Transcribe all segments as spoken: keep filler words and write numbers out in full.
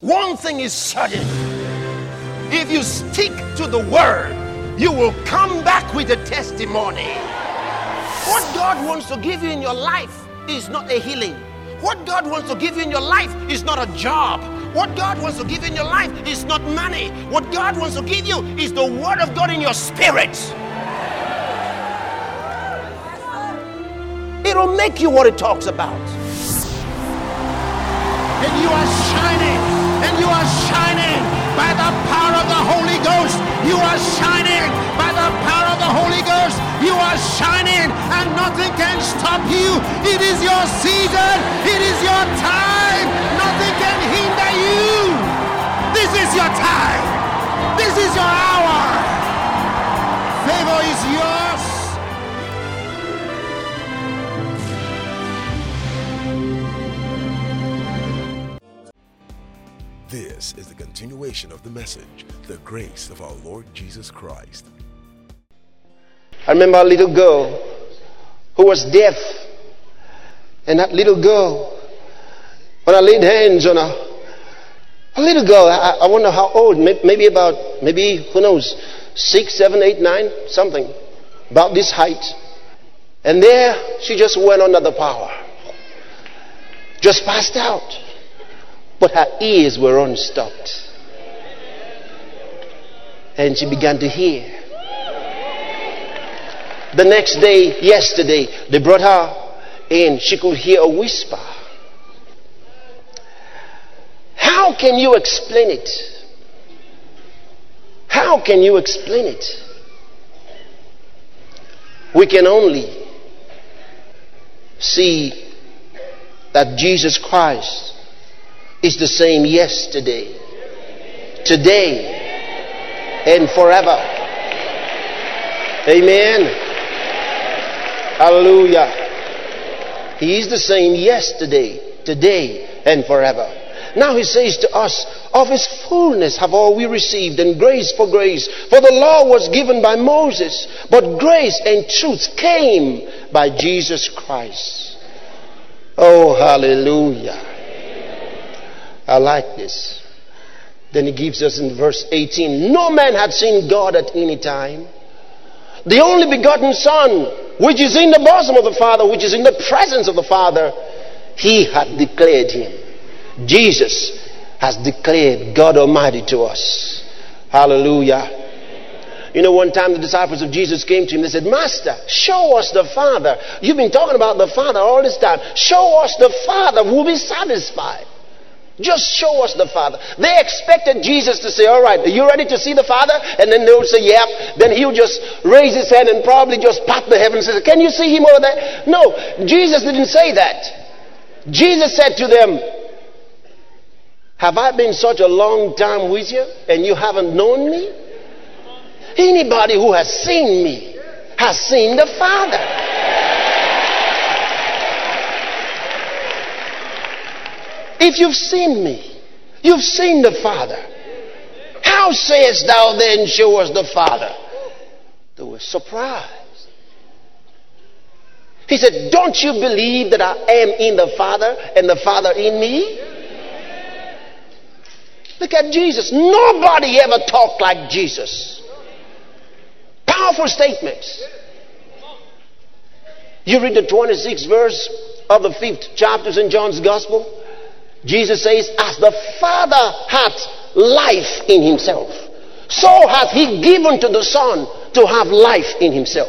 One thing is certain. If you stick to the word, you will come back with a testimony. What God wants to give you in your life is not a healing. What God wants to give you in your life is not a job. What God wants to give you in your life is not money. What God wants to give you is the word of God in your spirit. It'll make you what it talks about. And you are shining. And you are shining by the power of the Holy Ghost. You are shining by the power of the Holy Ghost. You are shining and nothing can stop you. It is your season. It is your time. Nothing can hinder you. This is your time. This is your hour. Favor is yours. This is the continuation of the message, the grace of our Lord Jesus Christ. I remember a little girl who was deaf. And that little girl, when I laid hands on her, a little girl, I, I wonder how old, maybe about, maybe, who knows, six, seven, eight, nine, something, about this height. And there, she just went under the power. Just passed out. But her ears were unstopped. And she began to hear. The next day, yesterday, they brought her in. She could hear a whisper. How can you explain it? How can you explain it? We can only see that Jesus Christ is the same yesterday, today, and forever. Amen. Hallelujah. He is the same yesterday, today, and forever. Now he says to us, of his fullness have all we received, and grace for grace. For the law was given by Moses, but grace and truth came by Jesus Christ. Oh, hallelujah. I like this. Then he gives us in verse eighteen, no man had seen God at any time. The only begotten Son, which is in the bosom of the Father, which is in the presence of the Father, he hath declared him. Jesus has declared God Almighty to us. Hallelujah. You know, one time the disciples of Jesus came to him. They said, Master, show us the Father. You've been talking about the Father all this time. Show us the Father. We'll be satisfied. Just show us the Father. They expected Jesus to say, all right, are you ready to see the Father? And then they would say, yeah. Then he would just raise his hand and probably just pat the heavens and say, can you see him over there? No, Jesus didn't say that. Jesus said to them, have I been such a long time with you and you haven't known me? Anybody who has seen me has seen the Father. If you've seen me, you've seen the Father. How sayest thou then, show us the Father? They were surprised. He said, don't you believe that I am in the Father and the Father in me? Look at Jesus. Nobody ever talked like Jesus. Powerful statements. You read the twenty-sixth verse of the fifth chapter in John's Gospel. Jesus says, as the Father hath life in himself, so hath he given to the Son to have life in himself.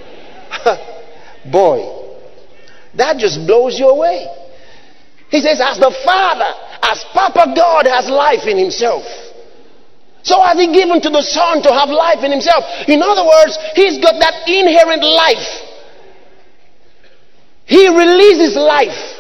Boy, that just blows you away. He says, as the Father, as Papa God has life in himself, so hath he given to the Son to have life in himself. In other words, he's got that inherent life. He releases life.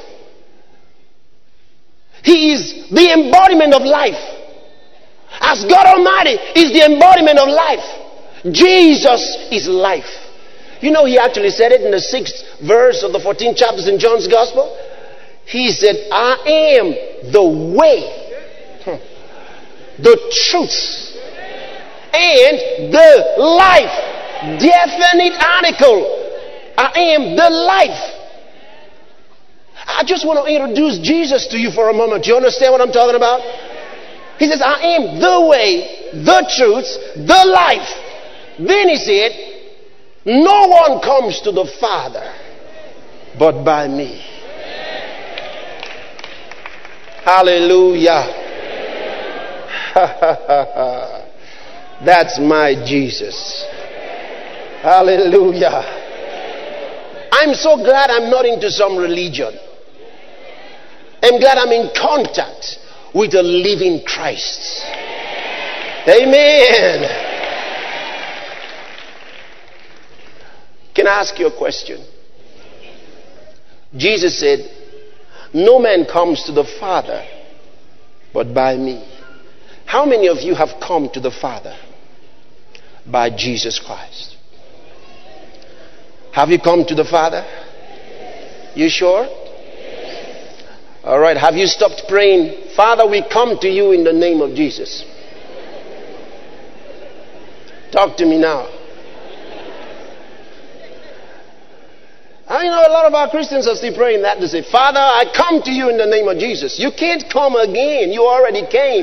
He is the embodiment of life. As God Almighty is the embodiment of life, Jesus is life. You know, he actually said it in the sixth verse of the fourteenth chapters in John's Gospel. He said, I am the way, the truth, and the life. Definite article. I am the life. I just want to introduce Jesus to you for a moment. Do you understand what I'm talking about? He says, I am the way, the truth, the life. Then he said, no one comes to the Father but by me. Hallelujah. That's my Jesus. Hallelujah. I'm so glad I'm not into some religion. I'm glad I'm in contact with a living Christ. Amen. Can I ask you a question? Jesus said, no man comes to the Father but by me. How many of you have come to the Father? By Jesus Christ. Have you come to the Father? You sure? All right. Have you stopped praying, Father, we come to you in the name of Jesus? Talk to me now. I know a lot of our Christians are still praying that. They say, Father, I come to you in the name of Jesus. You can't come again. You already came.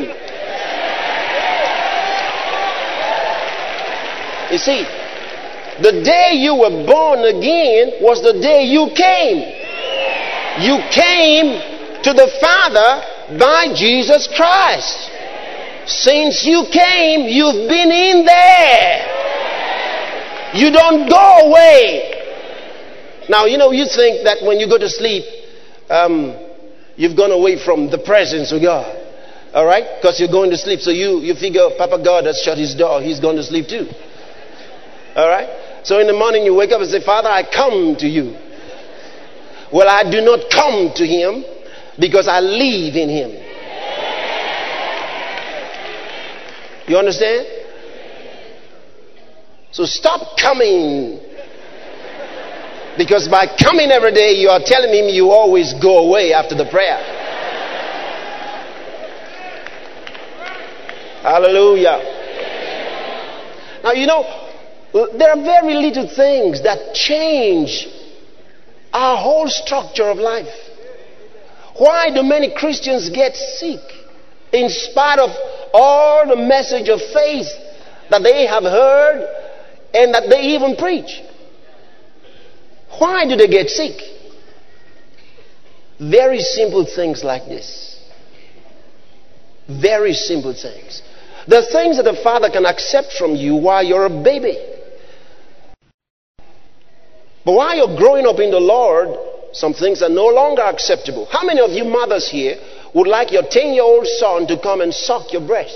You see, the day you were born again was the day you came. You came to the Father by Jesus Christ. Since you came, you've been in there. You don't go away. Now, you know, you think that when you go to sleep, um, you've gone away from the presence of God. All right? Because you're going to sleep. So you, you figure Papa God has shut his door. He's gone to sleep too. All right? So in the morning you wake up and say, Father, I come to you. Well, I do not come to him because I live in him. You understand? So stop coming. Because by coming every day, you are telling him you always go away after the prayer. Hallelujah. Now, you know, there are very little things that change our whole structure of life. Why do many Christians get sick in spite of all the message of faith that they have heard and that they even preach? Why do they get sick? Very simple things like this. Very simple things. The things that the Father can accept from you while you're a baby. But while you're growing up in the Lord, some things are no longer acceptable. How many of you mothers here would like your ten-year-old son to come and suck your breast?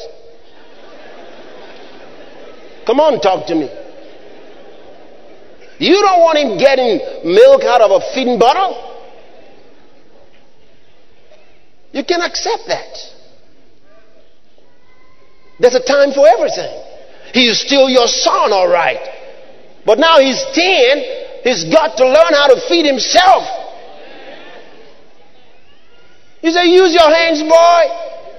Come on, talk to me. You don't want him getting milk out of a feeding bottle. You can accept that. There's a time for everything. He's still your son, all right. But now he's ten. He's got to learn how to feed himself. You say, use your hands, boy.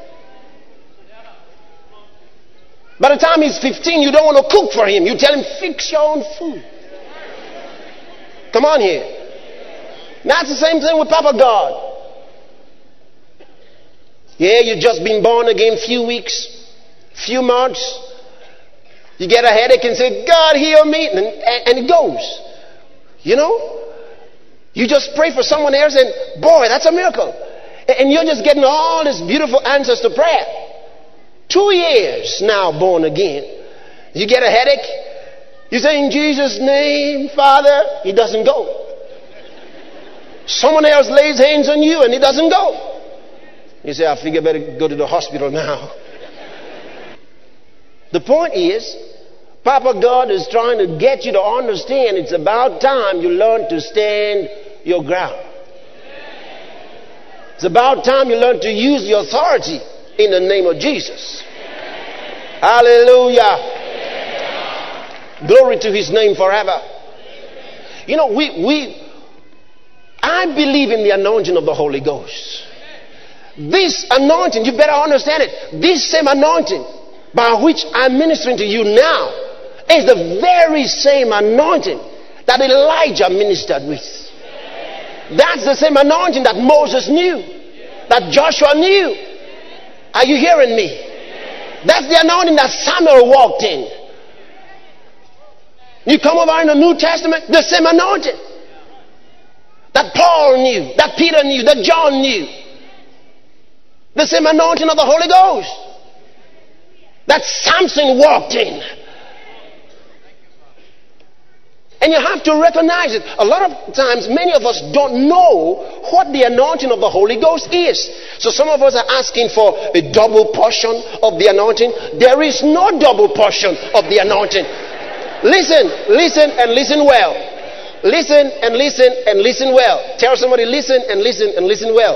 By the time he's fifteen, you don't want to cook for him. You tell him, fix your own food. Come on here. That's the same thing with Papa God. Yeah, you've just been born again few weeks, few months. You get a headache and say, God, heal me. And, and it goes. You know? You just pray for someone else and, boy, that's a miracle. And you're just getting all these beautiful answers to prayer. Two years now born again. You get a headache. You say, in Jesus' name, Father, it doesn't go. Someone else lays hands on you and it doesn't go. You say, I figure I better go to the hospital now. The point is, Papa God is trying to get you to understand it's about time you learn to stand your ground. It's about time you learn to use your authority in the name of Jesus. Hallelujah. Glory to his name forever. You know, we, we, I believe in the anointing of the Holy Ghost. This anointing, you better understand it. This same anointing by which I'm ministering to you now is the very same anointing that Elijah ministered with. That's the same anointing that Moses knew, that Joshua knew. Are you hearing me? That's the anointing that Samuel walked in. You come over in the New Testament, the same anointing that Paul knew, that Peter knew, that John knew. The same anointing of the Holy Ghost that Samson walked in. And you have to recognize it. A lot of times, many of us don't know what the anointing of the Holy Ghost is. So some of us are asking for a double portion of the anointing. There is no double portion of the anointing. Listen, listen, and listen well. Listen and listen and listen well. Tell somebody, listen and listen and listen well.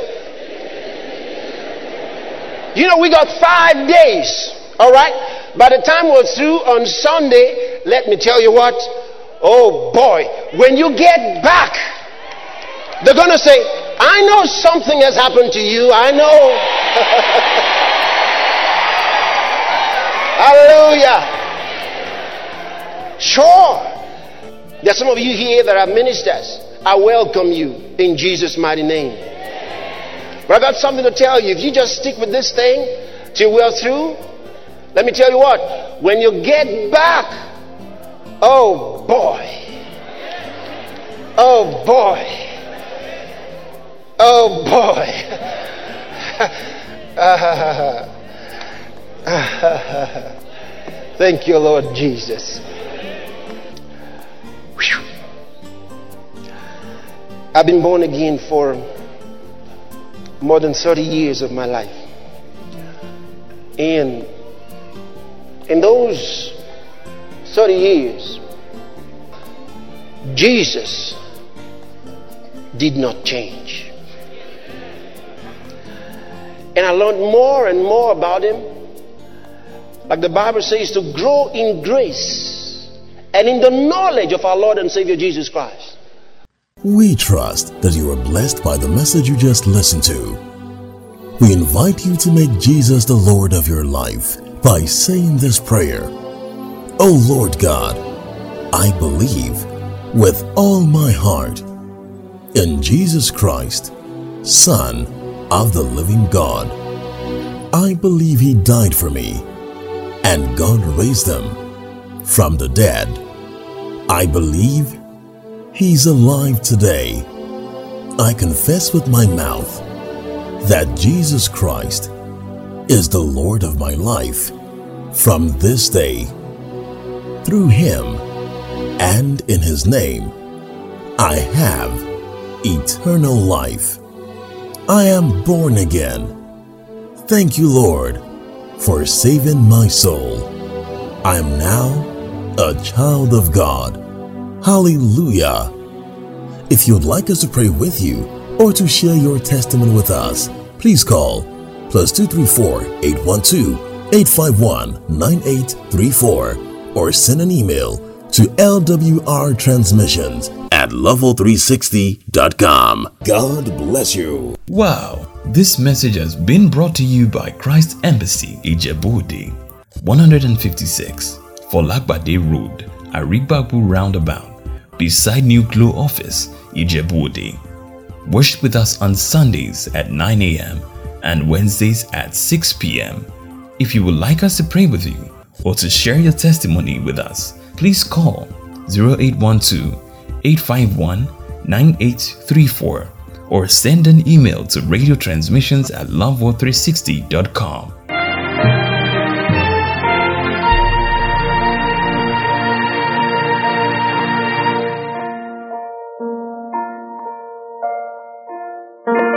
You know, we got five days. All right? By the time we're through on Sunday, let me tell you what. Oh boy, when you get back, they're going to say, I know something has happened to you. I know. Hallelujah. Sure. There's some of you here that are ministers. I welcome you in Jesus' mighty name. But I got something to tell you. If you just stick with this thing till we're through, let me tell you what. When you get back, oh boy. Oh boy. Oh boy. Thank you, Lord Jesus. Whew. I've been born again for more than thirty years of my life. And in those thirty years, Jesus did not change. And I learned more and more about him. Like the Bible says, to grow in grace and in the knowledge of our Lord and Savior Jesus Christ. We trust that you are blessed by the message you just listened to. We invite you to make Jesus the Lord of your life by saying this prayer. Oh Lord God, I believe with all my heart in Jesus Christ, Son of the living God. I believe he died for me and God raised him from the dead. I believe he's alive today. I confess with my mouth that Jesus Christ is the Lord of my life from this day. Through him and in his name, I have eternal life. I am born again. Thank you, Lord, for saving my soul. I am now a child of God. Hallelujah. If you'd like us to pray with you or to share your testimony with us, please call plus two three four, eight one two, eight five one, nine eight three four or send an email to L W R transmissions at level three sixty dot com. God bless you. Wow, this message has been brought to you by Christ Embassy, Ijebu-Ode, one fifty-six, Folagbade Road, Arigbabu Roundabout, beside New Glow Office, Ijebu-Ode. Worship with us on Sundays at nine a m and Wednesdays at six p m If you would like us to pray with you or to share your testimony with us, please call zero eight one two, eight five one, nine eight three four or send an email to radio transmissions at love three sixty dot com.